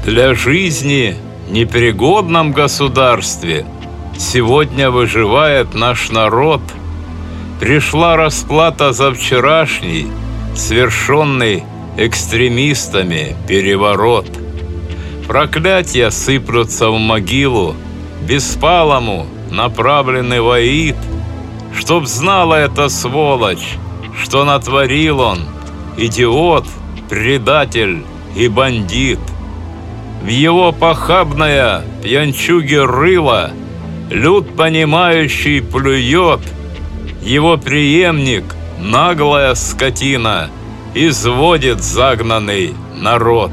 Для жизни в непригодном государстве сегодня выживает наш народ. Пришла расплата за вчерашний, совершенный экстремистами переворот. Проклятия сыплются в могилу, беспалому направленный воит. Чтоб знала эта сволочь, что натворил он, идиот, предатель и бандит. В его похабное пьянчуги рыло люд понимающий плюет. Его преемник, наглая скотина, изводит загнанный народ.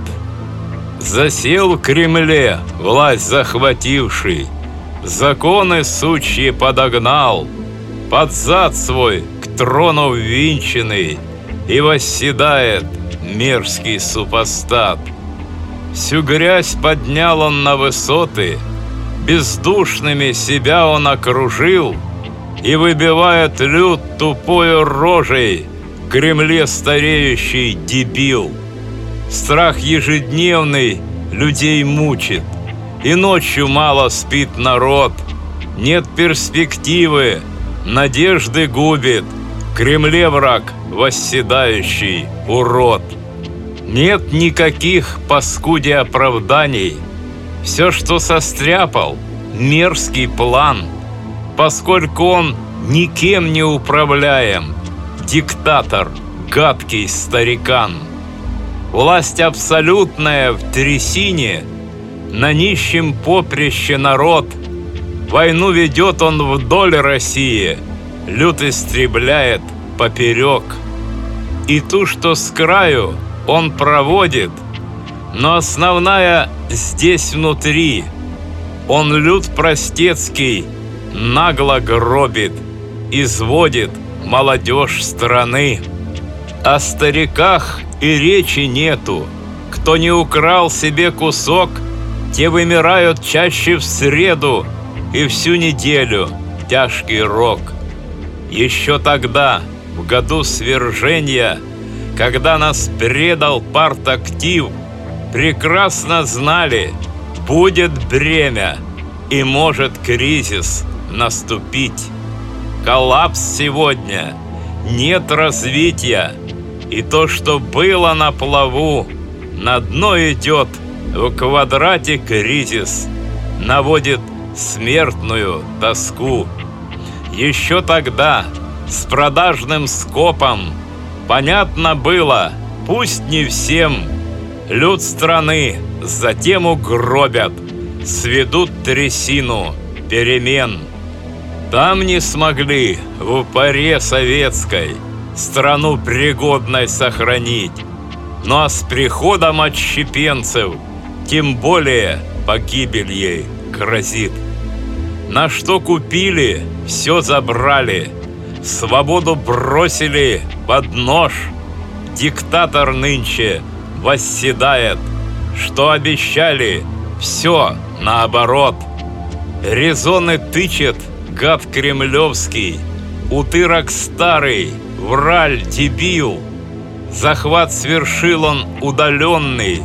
Засел в Кремле власть захвативший, законы сучьи подогнал, под зад свой к трону ввинченный, и восседает мерзкий супостат. Всю грязь поднял он на высоты, бездушными себя он окружил, и выбивает люд тупою рожей в Кремле стареющий дебил. Страх ежедневный людей мучит, и ночью мало спит народ. Нет перспективы, надежды губит в Кремле враг восседающий урод. Нет никаких паскуде оправданий. Все, что состряпал, мерзкий план, поскольку он никем не управляем, диктатор, гадкий старикан. Власть абсолютная в трясине, на нищем поприще народ. Войну ведет он вдоль России, люд истребляет поперек. И ту, что с краю, он проводит, но основная здесь внутри. Он люд простецкий нагло гробит, изводит молодежь страны. О стариках и речи нету. Кто не украл себе кусок, те вымирают чаще в среду и всю неделю тяжкий рок. Еще тогда, в году свержения, когда нас предал партактив, прекрасно знали, будет бремя и может кризис наступить. Коллапс сегодня, нет развития, и то, что было на плаву, на дно идет в квадрате кризис, наводит смертную тоску. Еще тогда с продажным скопом понятно было, пусть не всем, люд страны затем угробят, сведут трясину перемен. Там не смогли в поре советской страну пригодной сохранить, ну а с приходом отщепенцев тем более погибель ей грозит. На что купили, все забрали, свободу бросили под нож. Диктатор нынче восседает, что обещали, все наоборот. Резоны тычет гад кремлевский, утырок старый, враль, дебил. Захват свершил он удаленный,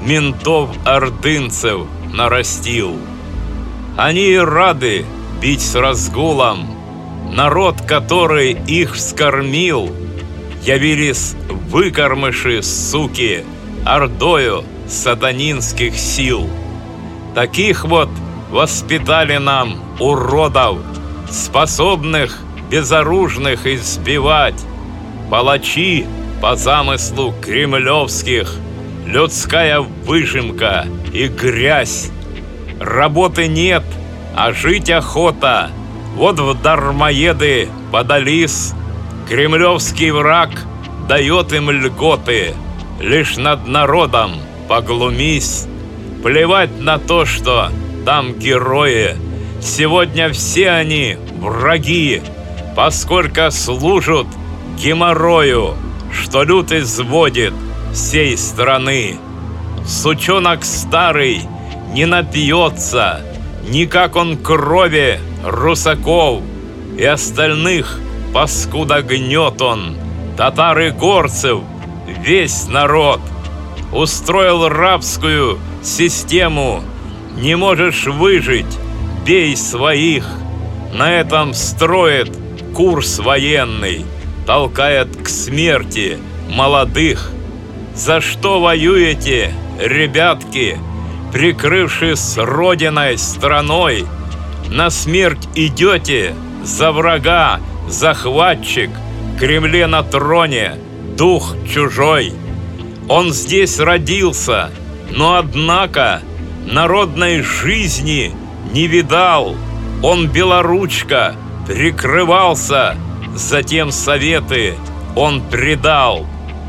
ментов-ордынцев нарастил. Они и рады бить с разгулом, народ, который их вскормил. Явились выкормыши, суки, ордою сатанинских сил. Таких вот воспитали нам уродов, способных безоружных избивать. Палачи по замыслу кремлевских, людская выжимка и грязь. Работы нет, а жить охота. Вот в дармоеды подались. Кремлевский враг дает им льготы. Лишь над народом поглумись. Плевать на то, что там герои. Сегодня все они враги, поскольку служат геморрою, что люд изводит всей страны. Сучонок старый не напьется, никак он крови русаков и остальных, паскуда гнет он, татар и горцев, весь народ. Устроил рабскую систему. Не можешь выжить, бей своих. На этом строит курс военный, толкает к смерти молодых. За что воюете, ребятки, прикрывшись родиной, страной? На смерть идете за врага, захватчик, в Кремле на троне, дух чужой. Он здесь родился, но однако народной жизни не видал. Он белоручка прикрывался, затем советы он предал.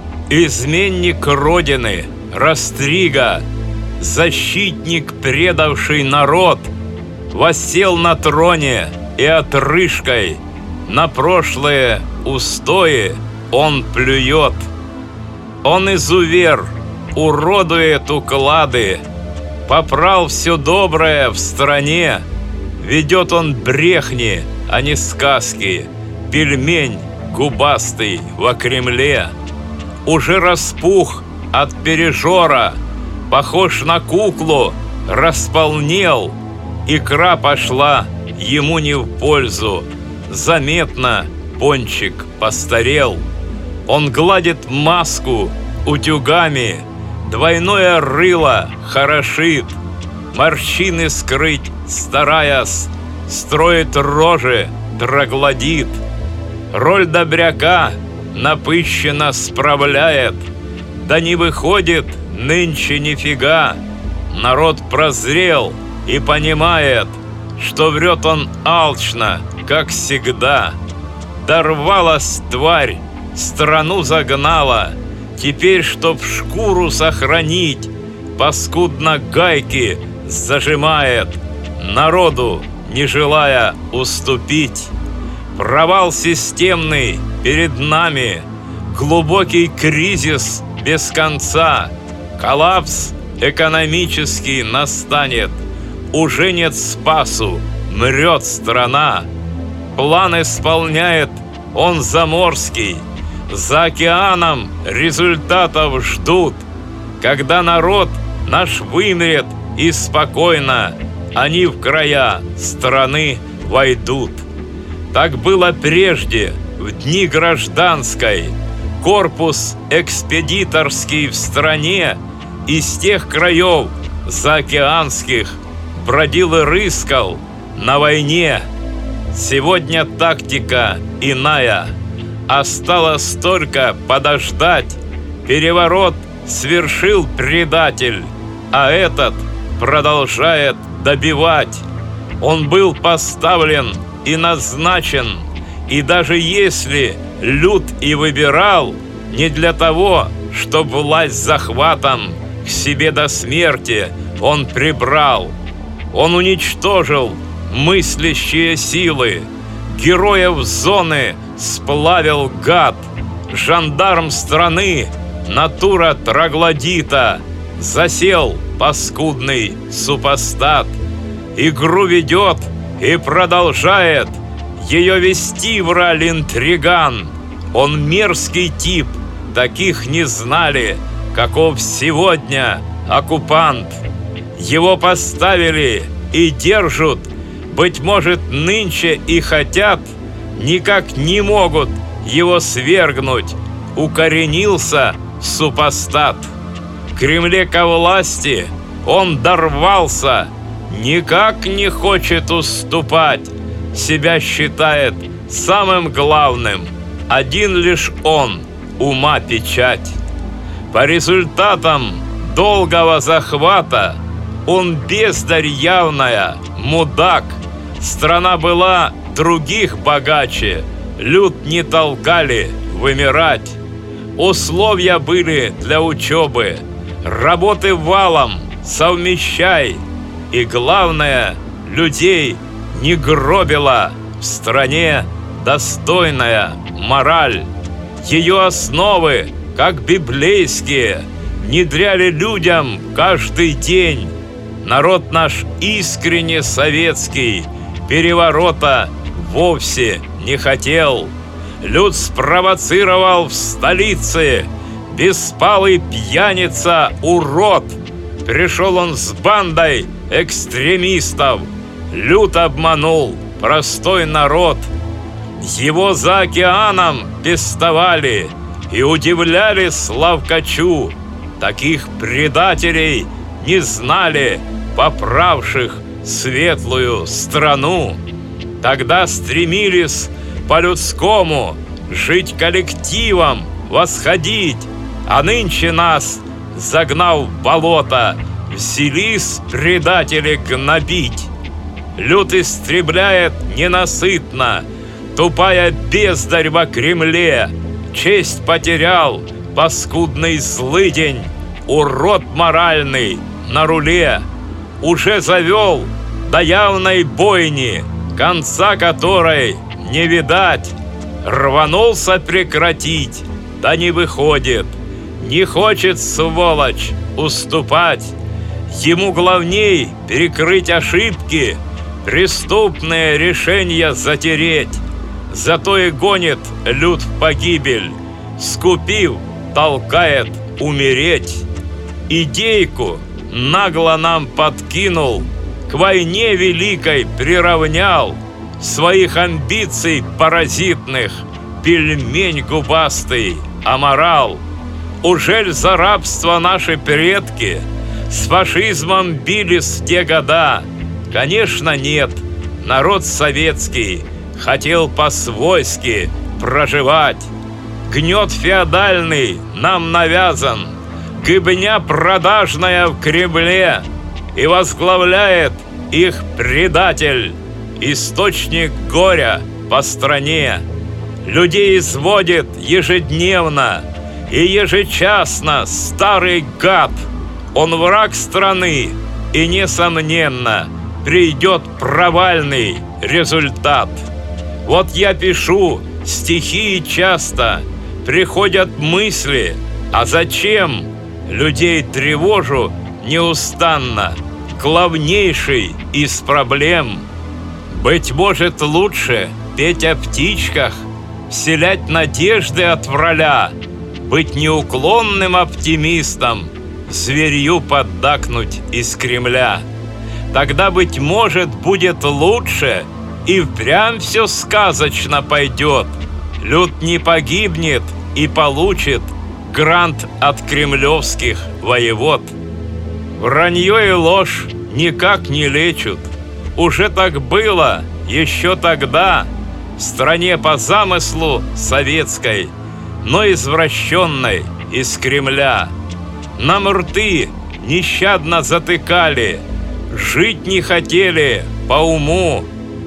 Изменник родины, растрига, защитник, предавший народ, воссел на троне и отрыжкой на прошлые устои он плюет. Он изувер, уродует уклады, попрал все доброе в стране. Ведет он брехни, а не сказки, пельмень губастый во Кремле. Уже распух от пережора, похож на куклу, располнел. Икра пошла ему не в пользу, заметно пончик постарел. Он гладит маску утюгами, двойное рыло хорошит, морщины скрыть стараясь, строит рожи, троглодит. Роль добряка напыщенно справляет, да не выходит нынче нифига. Народ прозрел и понимает, что врет он алчно, как всегда. Дорвалась тварь, страну загнала, теперь, чтоб шкуру сохранить, паскудно гайки зажимает, народу не желая уступить. Провал системный перед нами, глубокий кризис без конца, коллапс экономический настанет, уже нет спасу, мрет страна. План исполняет он заморский, за океаном результатов ждут, когда народ наш вымрет и спокойно они в края страны войдут. Так было прежде, в дни гражданской. Корпус экспедиторский в стране из тех краев заокеанских бродил и рыскал на войне. Сегодня тактика иная, осталось только подождать. Переворот свершил предатель, а этот продолжает добивать. Он был поставлен и назначен, и даже если лют и выбирал, не для того, чтоб власть захватом к себе до смерти он прибрал. Он уничтожил мыслящие силы, героев зоны сплавил гад, жандарм страны, натура троглодита, засел паскудный супостат. Игру ведет и продолжает ее вести враль-интриган. Он мерзкий тип, таких не знали, каков сегодня оккупант. Его поставили и держат, быть может, нынче и хотят, никак не могут его свергнуть. Укоренился супостат. В Кремле ко власти он дорвался, никак не хочет уступать, себя считает самым главным, один лишь он, ума печать. По результатам долгого захвата он бездарь явная, мудак. Страна была других богаче, люд не толкали вымирать. Условия были для учебы, работы валом совмещай. И главное, людей не гробила в стране достойная мораль. Ее основы, как библейские, внедряли людям каждый день. Народ наш искренне советский переворота вовсе не хотел. Люд спровоцировал в столице беспалый пьяница урод. Пришел он с бандой экстремистов, люто обманул простой народ. Его за океаном пестовали и удивляли Славкачу. Таких предателей не знали, поправших светлую страну. Тогда стремились по-людскому жить коллективом, восходить, а нынче нас, загнав в болото, взялись предатели гнобить. Люд истребляет ненасытно, тупая бездарь во Кремле. Честь потерял паскудный злыдень, урод моральный на руле. Уже завел до явной бойни, конца которой не видать. Рванулся прекратить, да не выходит. Не хочет, сволочь, уступать. Ему главней перекрыть ошибки, преступные решения затереть. Зато и гонит люд в погибель, скупив, толкает умереть. Идейку нагло нам подкинул, к войне великой приравнял. Своих амбиций паразитных пельмень губастый аморал. Ужель за рабство наши предки с фашизмом бились в те года? Конечно, нет. Народ советский хотел по-свойски проживать. Гнет феодальный нам навязан, гыбня продажная в Кремле, и возглавляет их предатель, источник горя по стране. Людей изводит ежедневно и ежечасно старый гад. Он враг страны, и, несомненно, придет провальный результат. Вот я пишу стихи, и часто приходят мысли, а зачем? Людей тревожу неустанно, главнейший из проблем. Быть может, лучше петь о птичках, вселять надежды от враля, быть неуклонным оптимистом, зверью поддакнуть из Кремля. Тогда, быть может, будет лучше, и впрямь все сказочно пойдет. Люд не погибнет и получит грант от кремлевских воевод. Вранье и ложь никак не лечат. Уже так было еще тогда в стране по замыслу советской, но извращенной из Кремля. Нам рты нещадно затыкали, жить не хотели по уму,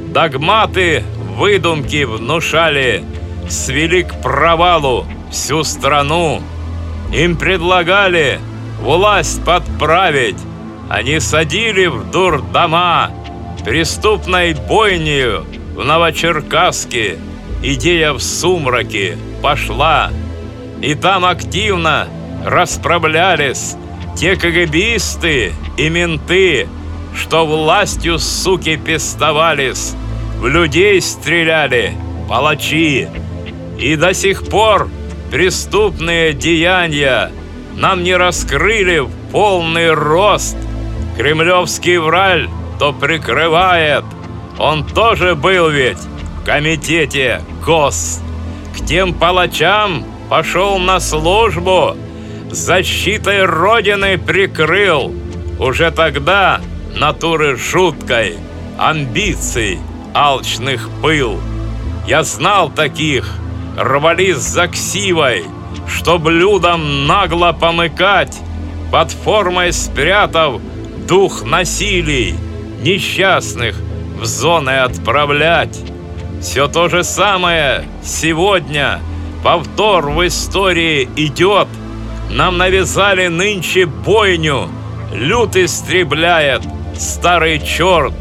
догматы, выдумки внушали, свели к провалу всю страну. Им предлагали власть подправить, они садили в дурдома. Преступной бойнею в Новочеркасске идея в сумраке пошла, и там активно расправлялись те КГБисты и менты, что властью, суки, пестовались, в людей стреляли палачи. И до сих пор преступные деяния нам не раскрыли в полный рост. Кремлевский враль то прикрывает, он тоже был ведь в комитете ГОС. К тем палачам пошел на службу, защитой Родины прикрыл. Уже тогда натуры жуткой, амбиций алчных пыл. Я знал таких, рвались за ксивой, чтоб людям нагло помыкать, под формой спрятав дух насилий, несчастных в зоны отправлять. Все то же самое сегодня, повтор в истории идет. Нам навязали нынче бойню, люд истребляет старый черт.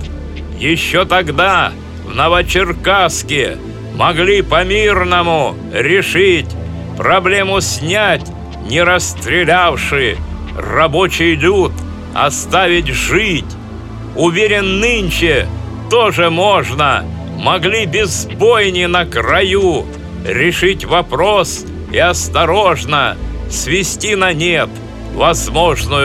Еще тогда в Новочеркасске могли по-мирному решить, проблему снять, не расстрелявши рабочий люд, оставить жить. Уверен, нынче тоже можно, могли без бойни на краю решить вопрос и осторожно свести на нет возможную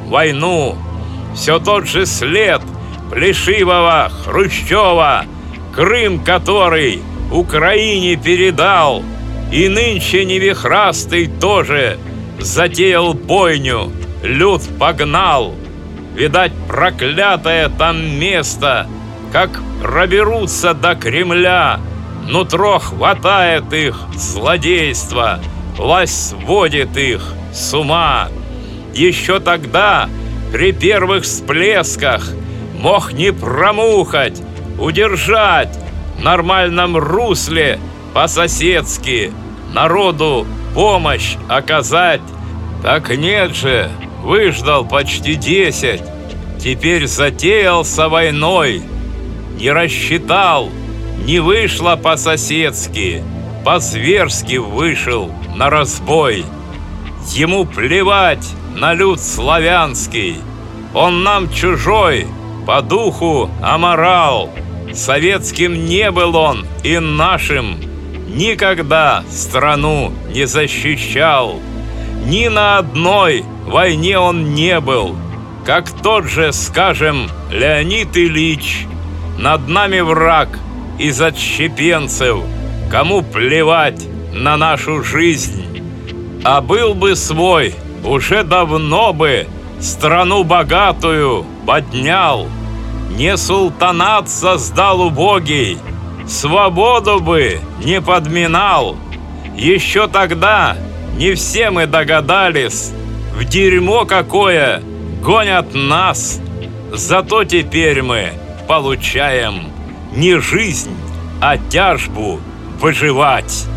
войну. Все тот же след плешивого Хрущева, Крым который Украине передал, и нынче невихрастый тоже затеял бойню, люд погнал. Видать, проклятое там место, как проберутся до Кремля, нутро хватает их злодейство, власть сводит их с ума. Еще тогда, при первых всплесках, мог не промухать, удержать в нормальном русле по-соседски, народу помощь оказать. Так нет же, выждал почти 10, теперь затеялся войной. Не рассчитал, не вышло по-соседски, по-зверски вышел на разбой. Ему плевать на люд славянский, он нам чужой, по духу аморал. Советским не был он и нашим, никогда страну не защищал. Ни на одной войне он не был, как тот же, скажем, Леонид Ильич. Над нами враг из отщепенцев, кому плевать на нашу жизнь. А был бы свой, уже давно бы страну богатую поднял. Не султанат создал убогий, свободу бы не подминал. Еще тогда не все мы догадались, в дерьмо какое гонят нас. Зато теперь мы получаем не жизнь, а тяжбу выживать.